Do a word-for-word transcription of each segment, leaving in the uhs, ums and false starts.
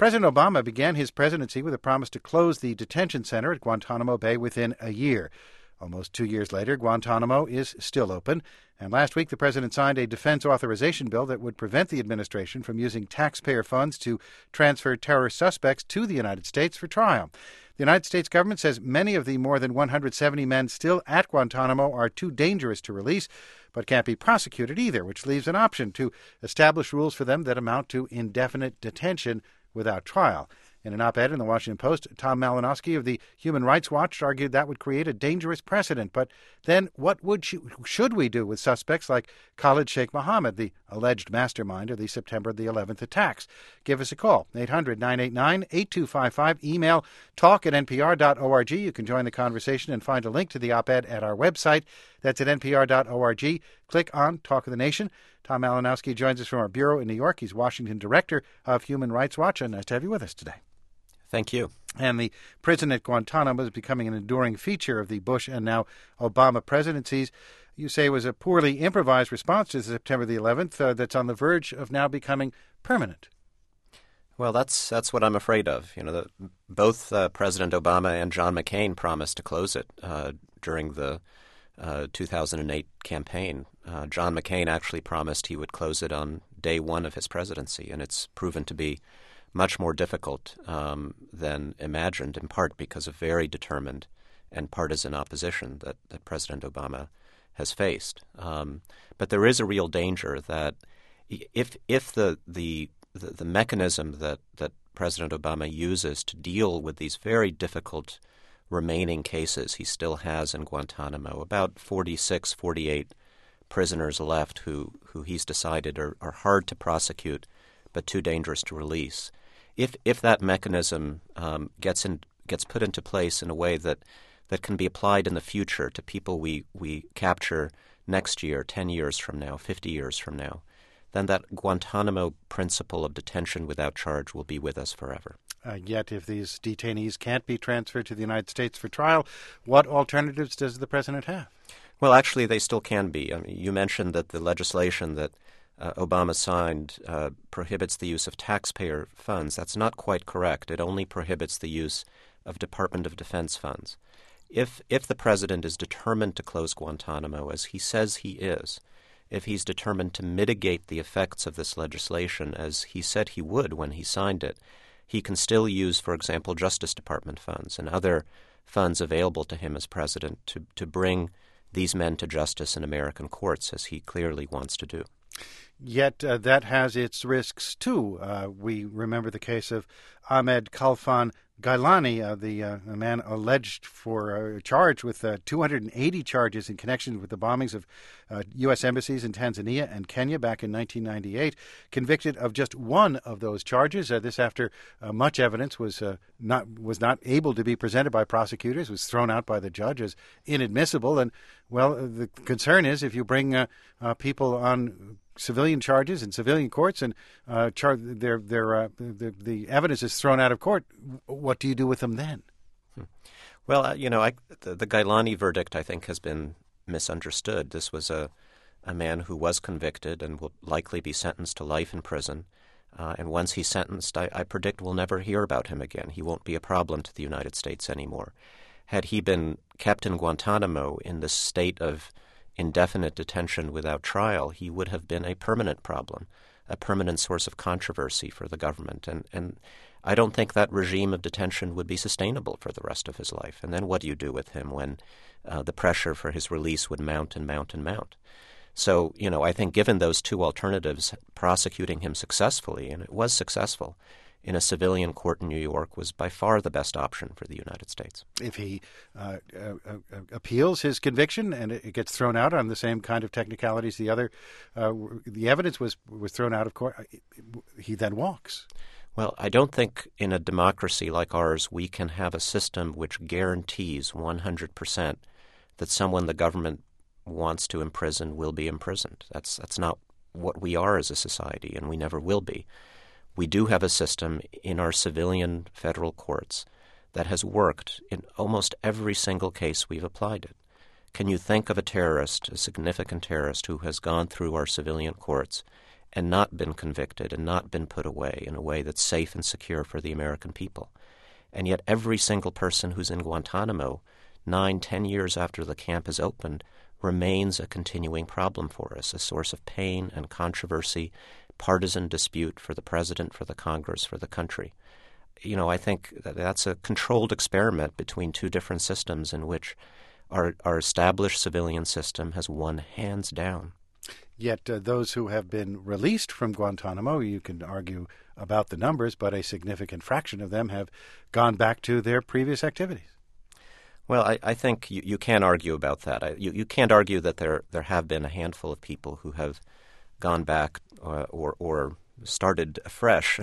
President Obama began his presidency with a promise to close the detention center at Guantanamo Bay within a year. Almost two years later, Guantanamo is still open, and last week the president signed a defense authorization bill that would prevent the administration from using taxpayer funds to transfer terrorist suspects to the United States for trial. The United States government says many of the more than one hundred seventy men still at Guantanamo are too dangerous to release, but can't be prosecuted either, which leaves an option to establish rules for them that amount to indefinite detention without trial. In an op-ed in the Washington Post, Tom Malinowski of the Human Rights Watch argued that would create a dangerous precedent. But then what would sh- should we do with suspects like Khalid Sheikh Mohammed, the alleged mastermind of the September the eleventh attacks? Give us a call, eight hundred, nine eight nine, eight two five five. Email talk at n p r dot org. You can join the conversation and find a link to the op-ed at our website. That's at n p r dot org. Click on Talk of the Nation. Tom Malinowski joins us from our bureau in New York. He's Washington Director of Human Rights Watch, and nice to have you with us today. Thank you. And the prison at Guantanamo is becoming an enduring feature of the Bush and now Obama presidencies. You say it was a poorly improvised response to September the eleventh uh, that's on the verge of now becoming permanent. Well, that's that's what I'm afraid of. You know, the, both uh, President Obama and John McCain promised to close it uh, during the uh, two thousand eight campaign. Uh, John McCain actually promised he would close it on day one of his presidency, and it's proven to be much more difficult um, than imagined, in part because of very determined and partisan opposition that, that President Obama has faced. Um, but there is a real danger that if if the the, the, the mechanism that, that President Obama uses to deal with these very difficult remaining cases he still has in Guantanamo, about forty-six, forty-eight prisoners left who, who he's decided are, are hard to prosecute but too dangerous to release. If if that mechanism um, gets in, gets put into place in a way that, that can be applied in the future to people we, we capture next year, ten years from now, fifty years from now, then that Guantanamo principle of detention without charge will be with us forever. Uh, yet if these detainees can't be transferred to the United States for trial, what alternatives does the president have? Well, actually, they still can be. I mean, you mentioned that the legislation that Uh, Obama signed uh, prohibits the use of taxpayer funds. That's not quite correct. It only prohibits the use of Department of Defense funds. If if the president is determined to close Guantanamo, as he says he is, if he's determined to mitigate the effects of this legislation, as he said he would when he signed it, he can still use, for example, Justice Department funds and other funds available to him as president to, to bring these men to justice in American courts, as he clearly wants to do. Yet uh, that has its risks, too. Uh, we remember the case of Ahmed Khalfan Gailani, uh, the uh, a man alleged for, uh, charged with uh, two hundred eighty charges in connection with the bombings of uh, U S embassies in Tanzania and Kenya back in nineteen ninety-eight, convicted of just one of those charges. Uh, this after uh, much evidence was uh, not was not able to be presented by prosecutors, was thrown out by the judge as inadmissible. And, well, the concern is if you bring uh, uh, people on civilian charges in civilian courts and uh, char- their, their, uh, the, the evidence is thrown out of court, what do you do with them then? Hmm. Well, uh, you know, I, the, the Gailani verdict, I think, has been misunderstood. This was a, a man who was convicted and will likely be sentenced to life in prison. Uh, and once he's sentenced, I, I predict we'll never hear about him again. He won't be a problem to the United States anymore. Had he been kept in Guantanamo in this state of indefinite detention without trial, he would have been a permanent problem, a permanent source of controversy for the government. And, and I don't think that regime of detention would be sustainable for the rest of his life. And then what do you do with him when uh, the pressure for his release would mount and mount and mount? So, you know, I think given those two alternatives, prosecuting him successfully, and it was successful, in a civilian court in New York was by far the best option for the United States. If he uh, uh, uh, appeals his conviction and it gets thrown out on the same kind of technicalities the other, uh, the evidence was, was thrown out of court, he then walks. Well, I don't think in a democracy like ours we can have a system which guarantees one hundred percent that someone the government wants to imprison will be imprisoned. That's that's not what we are as a society, and we never will be. We do have a system in our civilian federal courts that has worked in almost every single case we've applied it. Can you think of a terrorist, a significant terrorist, who has gone through our civilian courts and not been convicted and not been put away in a way that's safe and secure for the American people. And yet every single person who's in Guantanamo, nine, ten years after the camp is opened, remains a continuing problem for us, a source of pain and controversy, partisan dispute for the president, for the Congress, for the country. You know, I think that that's a controlled experiment between two different systems in which our, our established civilian system has won hands down. Yet uh, those who have been released from Guantanamo, you can argue about the numbers, but a significant fraction of them have gone back to their previous activities. Well, I, I think you, you can argue about that. I, you, you can't argue that there there have been a handful of people who have gone back uh, or or started afresh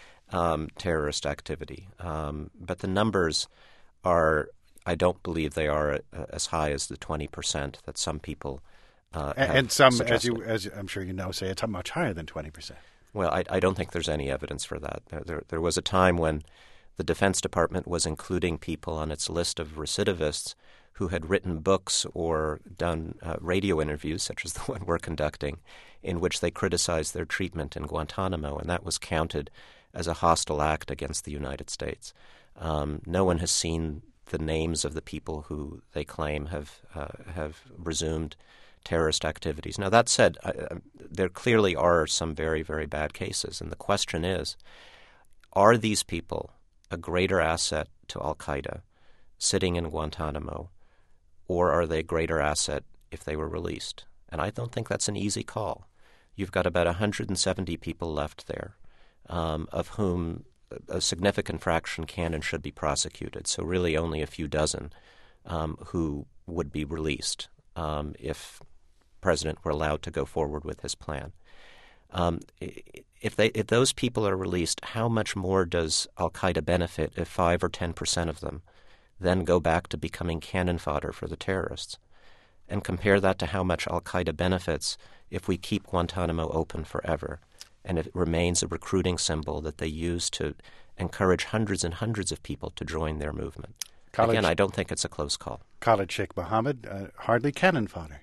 um, terrorist activity. Um, but the numbers are, I don't believe they are uh, as high as the twenty percent that some people uh, and, have and some, suggested. as you as I'm sure you know, say it's much higher than twenty percent. Well, I, I don't think there's any evidence for that. There, there, there was a time when the Defense Department was including people on its list of recidivists who had written books or done uh, radio interviews, such as the one we're conducting, in which they criticized their treatment in Guantanamo, and that was counted as a hostile act against the United States. Um, no one has seen the names of the people who they claim have uh, have resumed terrorist activities. Now, that said, I, I, there clearly are some very, very bad cases, and the question is, are these people a greater asset to al-Qaeda sitting in Guantanamo, or are they a greater asset if they were released? And I don't think that's an easy call. You've got about one hundred seventy people left there, um, of whom a significant fraction can and should be prosecuted, so really only a few dozen um, who would be released um, if the president were allowed to go forward with his plan. Um, if they if those people are released, how much more does al-Qaeda benefit if five or ten percent of them then go back to becoming cannon fodder for the terrorists? And compare that to how much al-Qaeda benefits if we keep Guantanamo open forever, and it remains a recruiting symbol that they use to encourage hundreds and hundreds of people to join their movement. College, Again, I don't think it's a close call. Khalid Sheikh Mohammed, uh, hardly cannon fodder.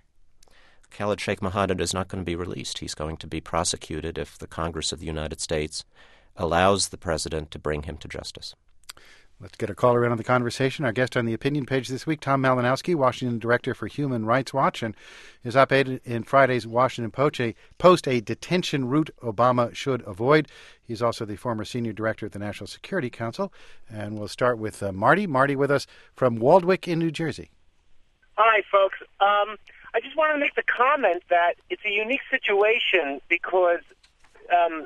Khalid Sheikh Mohammed is not going to be released. He's going to be prosecuted if the Congress of the United States allows the president to bring him to justice. Let's get a caller in on the conversation. Our guest on the opinion page this week, Tom Malinowski, Washington Director for Human Rights Watch, and his op-ed in Friday's Washington Post, a detention route Obama should avoid. He's also the former Senior Director at the National Security Council. And we'll start with uh, Marty. Marty with us from Waldwick in New Jersey. Hi, folks. Um, I just want to make the comment that it's a unique situation because um,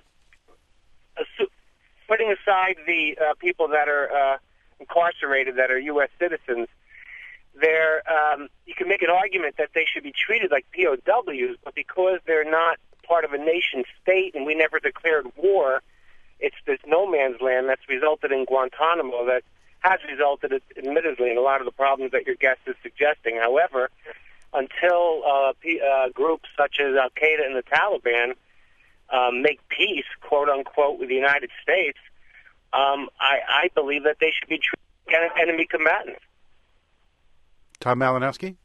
assu- putting aside the uh, people that are uh, incarcerated that are U S citizens, they're, um, you can make an argument that they should be treated like P O Ws, but because they're not part of a nation state and we never declared war, it's this no man's land that's resulted in Guantanamo that has resulted, admittedly, in a lot of the problems that your guest is suggesting. However, until uh, P- uh, groups such as al-Qaeda and the Taliban um, make peace, quote-unquote, with the United States, um, I, I believe that they should be treated as enemy combatants. Tom Malinowski?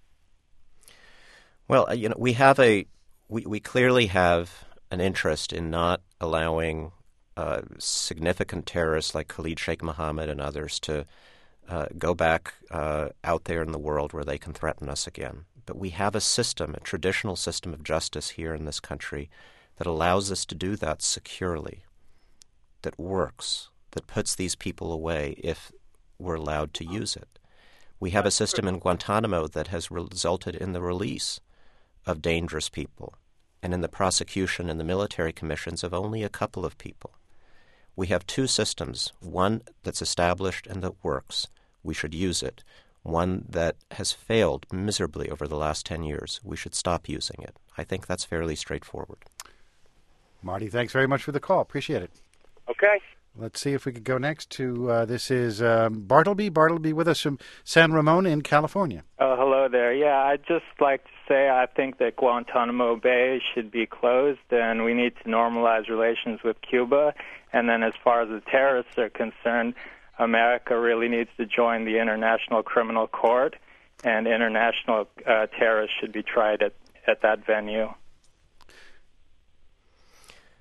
Well, you know, we have a we, we clearly have an interest in not allowing uh, significant terrorists like Khalid Sheikh Mohammed and others to uh, go back uh, out there in the world where they can threaten us again. But we have a system, a traditional system of justice here in this country that allows us to do that securely, that works, that puts these people away if we're allowed to use it. We have a system in Guantanamo that has resulted in the release of dangerous people and in the prosecution and the military commissions of only a couple of people. We have two systems, one that's established and that works. We should use it. One that has failed miserably over the last ten years. We should stop using it. I think that's fairly straightforward. Marty, thanks very much for the call. Appreciate it. Okay. Let's see if we could go next to, uh, this is um, Bartleby. Bartleby with us from San Ramon in California. Oh, hello there. Yeah, I'd just like to say I think that Guantanamo Bay should be closed and we need to normalize relations with Cuba. And then as far as the terrorists are concerned, America really needs to join the International Criminal Court, and international uh, terrorists should be tried at, at that venue.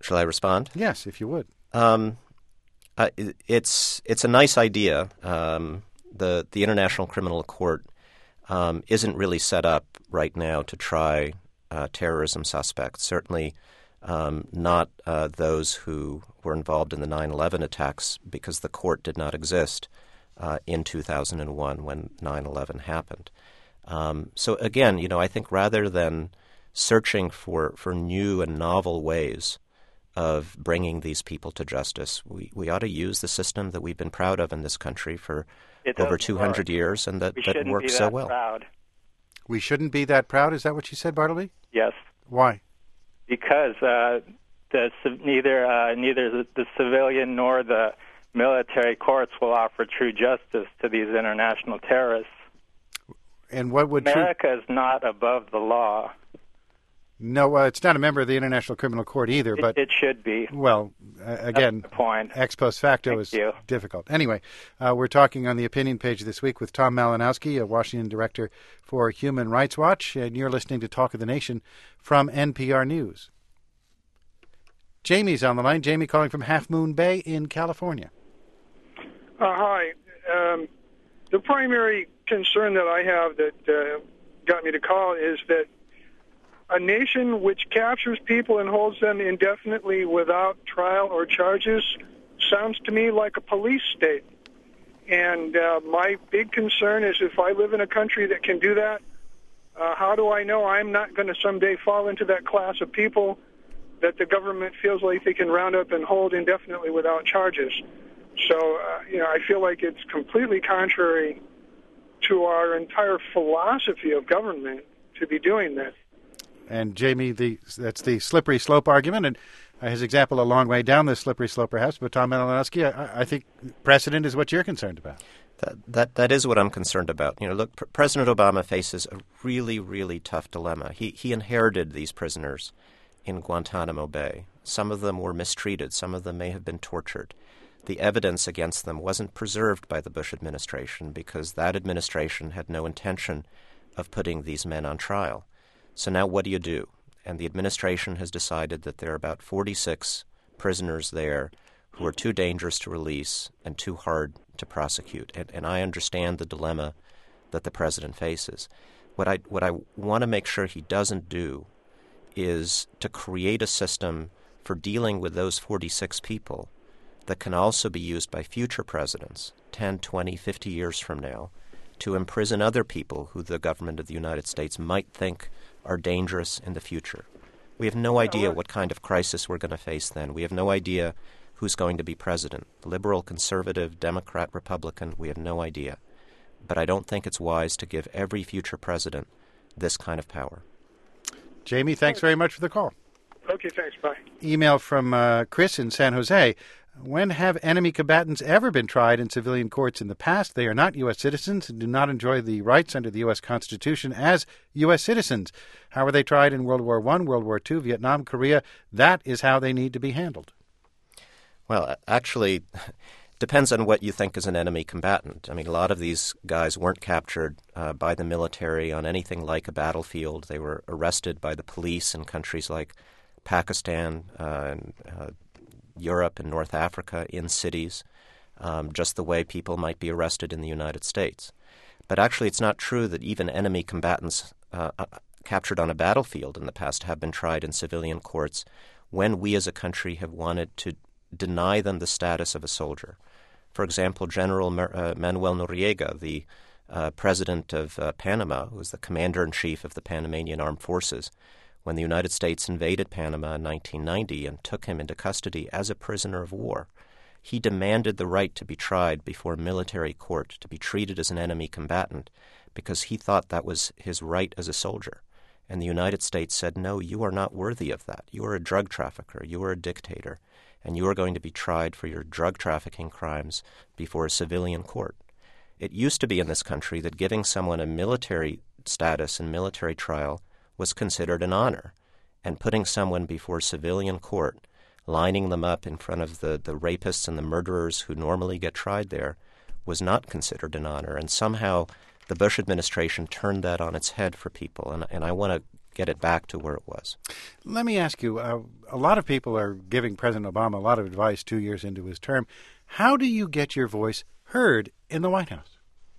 Shall I respond? Yes, if you would. Um, uh, it, it's it's a nice idea. Um, the the International Criminal Court um, isn't really set up right now to try uh, terrorism suspects. Certainly um, not uh, those who were involved in the nine eleven attacks, because the court did not exist uh, in two thousand one when nine eleven happened. Um, so again, you know, I think rather than searching for, for new and novel ways of bringing these people to justice, we, we ought to use the system that we've been proud of in this country for over two hundred work. years, and that, we that works be that so well. Proud. We shouldn't be that proud? Is that what you said, Bartleby? Yes. Why? Because uh, the, neither uh, neither the, the civilian nor the military courts will offer true justice to these international terrorists. And what would America true... is not above the law. No, uh, it's not a member of the International Criminal Court either. It, but it should be. Well, uh, again, That's the point. Ex post facto Thank is you. difficult. Anyway, uh, we're talking on the opinion page this week with Tom Malinowski, a Washington director for Human Rights Watch, and you're listening to Talk of the Nation from N P R News. Jamie's on the line. Jamie calling from Half Moon Bay in California. Uh, hi. Um, the primary concern that I have that uh, got me to call is that a nation which captures people and holds them indefinitely without trial or charges sounds to me like a police state. And uh, my big concern is if I live in a country that can do that, uh, how do I know I'm not going to someday fall into that class of people that the government feels like they can round up and hold indefinitely without charges? So, uh, you know, I feel like it's completely contrary to our entire philosophy of government to be doing that. And Jamie, the that's the slippery slope argument, and uh, his example a long way down this slippery slope, perhaps. But Tom Malinowski, I, I think precedent is what you're concerned about. That that that is what I'm concerned about. You know, look, P- President Obama faces a really, really tough dilemma. He he inherited these prisoners in Guantanamo Bay. Some of them were mistreated. Some of them may have been tortured. The evidence against them wasn't preserved by the Bush administration because that administration had no intention of putting these men on trial. So now what do you do? And the administration has decided that there are about forty-six prisoners there who are too dangerous to release and too hard to prosecute. And, and I understand the dilemma that the president faces. What I what I want to make sure he doesn't do is to create a system for dealing with those forty-six people that can also be used by future presidents, ten, twenty, fifty years from now, to imprison other people who the government of the United States might think are dangerous in the future. We have no idea what kind of crisis we're going to face then. We have no idea who's going to be president. Liberal, conservative, Democrat, Republican, we have no idea. But I don't think it's wise to give every future president this kind of power. Jamie, thanks very much for the call. Okay, thanks. Bye. Email from uh, Chris in San Jose. When have enemy combatants ever been tried in civilian courts in the past? They are not U S citizens and do not enjoy the rights under the U S Constitution as U S citizens. How were they tried in World War One, World War Two, Vietnam, Korea? That is how they need to be handled. Well, actually, depends on what you think is an enemy combatant. I mean, a lot of these guys weren't captured uh, by the military on anything like a battlefield. They were arrested by the police in countries like Pakistan uh, and uh, Europe and North Africa in cities, um, just the way people might be arrested in the United States. But actually, it's not true that even enemy combatants uh, uh, captured on a battlefield in the past have been tried in civilian courts when we as a country have wanted to deny them the status of a soldier. For example, General Mer- uh, Manuel Noriega, the uh, president of uh, Panama, who was the commander-in-chief of the Panamanian Armed Forces, when the United States invaded Panama in nineteen ninety and took him into custody as a prisoner of war, he demanded the right to be tried before a military court, to be treated as an enemy combatant, because he thought that was his right as a soldier. And the United States said, no, you are not worthy of that. You are a drug trafficker. You are a dictator. And you are going to be tried for your drug trafficking crimes before a civilian court. It used to be in this country that giving someone a military status and military trial was considered an honor, and putting someone before civilian court, lining them up in front of the, the rapists and the murderers who normally get tried there, was not considered an honor. And somehow the Bush administration turned that on its head for people. And, and I want to get it back to where it was. Let me ask you, uh, a lot of people are giving President Obama a lot of advice two years into his term. How do you get your voice heard in the White House?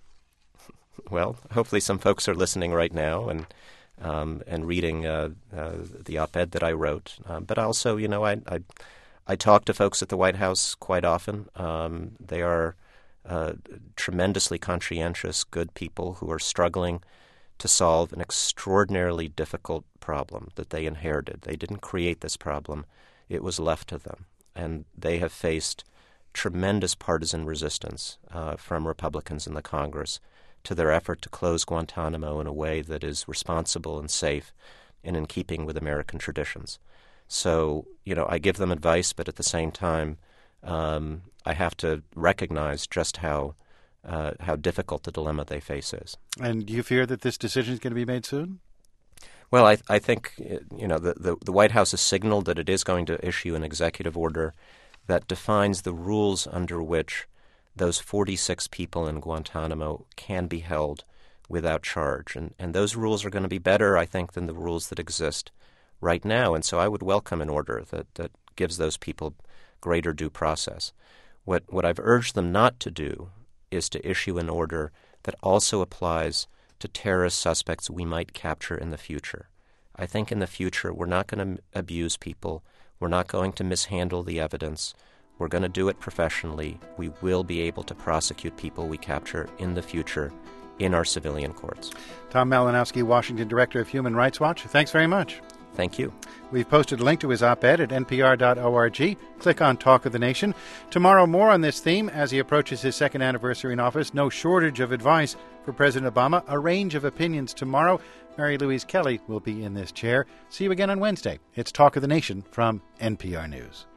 Well, hopefully some folks are listening right now and um, and reading uh, uh, the op-ed that I wrote. Uh, but also, you know, I, I I talk to folks at the White House quite often. Um, they are uh, tremendously conscientious, good people who are struggling to solve an extraordinarily difficult problem that they inherited. They didn't create this problem. It was left to them. And they have faced tremendous partisan resistance uh, from Republicans in the Congress to their effort to close Guantanamo in a way that is responsible and safe and in keeping with American traditions. So, you know, I give them advice, but at the same time, um, I have to recognize just how uh, how difficult the dilemma they face is. And do you fear that this decision is going to be made soon? Well, I, I think, you know, the, the, the White House has signaled that it is going to issue an executive order that defines the rules under which those forty-six people in Guantanamo can be held without charge. And, and those rules are going to be better, I think, than the rules that exist right now. And so I would welcome an order that, that gives those people greater due process. What, what I've urged them not to do is to issue an order that also applies to terrorist suspects we might capture in the future. I think in the future we're not going to abuse people. We're not going to mishandle the evidence. We're going to do it professionally. We will be able to prosecute people we capture in the future in our civilian courts. Tom Malinowski, Washington Director of Human Rights Watch, thanks very much. Thank you. We've posted a link to his op-ed at N P R dot org. Click on Talk of the Nation. Tomorrow, more on this theme as he approaches his second anniversary in office. No shortage of advice for President Obama. A range of opinions tomorrow. Mary Louise Kelly will be in this chair. See you again on Wednesday. It's Talk of the Nation from N P R News.